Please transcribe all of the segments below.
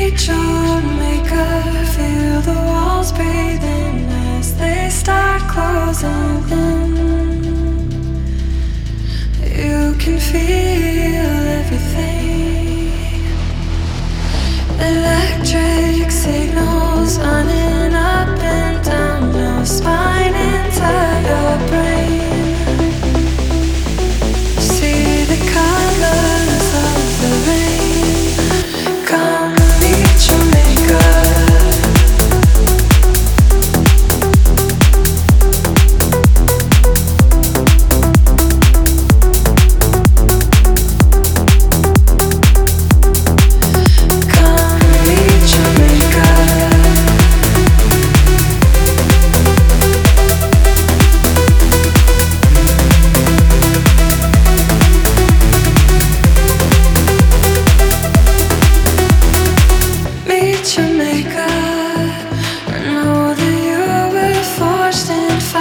Meet your maker, feel the walls breathing as they start closing in. You can feel everything. Electric signals running up and down your spine into your brain. See the colors of the rain. Come meet your maker.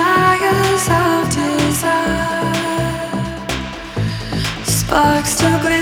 Sparks to